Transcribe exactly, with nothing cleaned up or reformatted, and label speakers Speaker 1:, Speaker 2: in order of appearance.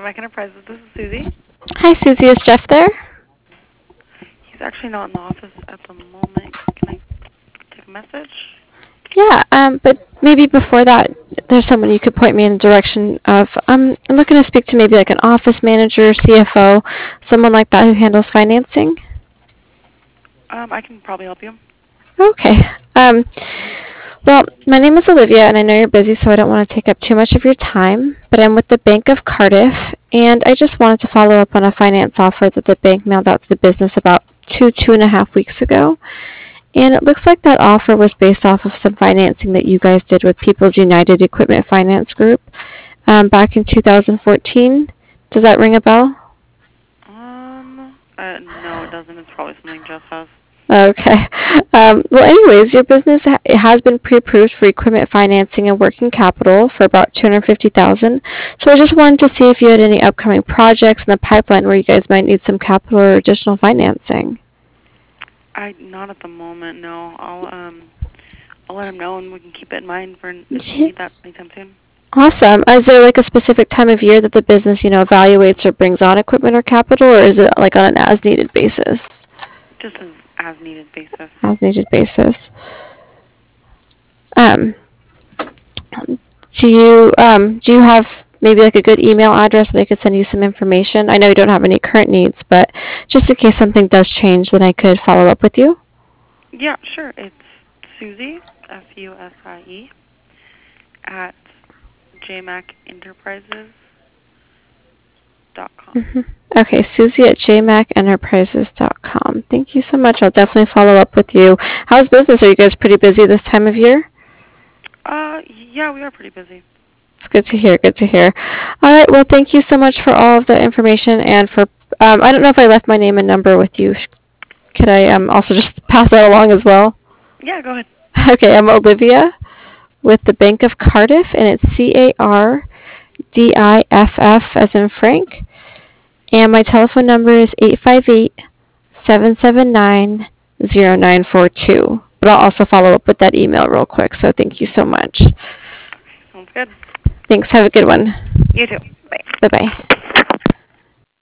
Speaker 1: J-Mac Enterprises. This is Susie.
Speaker 2: Hi, Susie. Is Jeff there?
Speaker 1: He's actually not in the office at the moment. Can I take a message?
Speaker 2: Yeah, um, but maybe before that, there's someone you could point me in the direction of. Um, I'm looking to speak to maybe like an office manager, C F O, someone like that who handles financing.
Speaker 1: Um, I can probably help you.
Speaker 2: Okay. Um, well, my name is Olivia, and I know you're busy, so I don't want to take up too much of your time. But I'm with the Bank of Cardiff, and I just wanted to follow up on a finance offer that the bank mailed out to the business about two, two and a half weeks ago. And it looks like that offer was based off of some financing that you guys did with People's United Equipment Finance Group um, back in two thousand fourteen. Does that ring a bell?
Speaker 1: Um, uh, no, it doesn't. It's probably something Jeff has.
Speaker 2: Okay. Um, well, anyways, your business ha- it has been pre-approved for equipment financing and working capital for about two hundred fifty thousand dollars. So I just wanted to see if you had any upcoming projects in the pipeline where you guys might need some capital or additional financing.
Speaker 1: I not at the moment. No, I'll um, I'll let him know, and we can keep it in mind for if we
Speaker 2: Yeah.
Speaker 1: need that anytime soon.
Speaker 2: Awesome. Is there like a specific time of year that the business, you know, evaluates or brings on equipment or capital, or is it like on an as-needed basis?
Speaker 1: Just as as needed basis.
Speaker 2: As-needed basis. Um, do you um do you have maybe like a good email address that I could send you some information? I know you don't have any current needs, but just in case something does change, then I could follow up with you.
Speaker 1: Yeah, sure. It's Susie, S U S I E, at j mac enterprises dot com.
Speaker 2: hmm Okay, Susie at j mac enterprises dot com. Thank you so much. I'll definitely follow up with you. How's business? Are you guys pretty busy this time of year?
Speaker 1: Uh, yeah, we are pretty busy.
Speaker 2: It's good to hear. Good to hear. All right. Well, thank you so much for all of the information and for. Um, I don't know if I left my name and number with you. Could I um, also just pass that along as well?
Speaker 1: Yeah, go ahead.
Speaker 2: Okay, I'm Olivia with the Bank of Cardiff, and it's C A R D I F F as in Frank. And my telephone number is eight five eight, seven seven nine, zero nine four two. But I'll also follow up with that email real quick, so thank you so much.
Speaker 1: Sounds good.
Speaker 2: Thanks. Have a good one.
Speaker 1: You too. Bye.
Speaker 2: Bye-bye.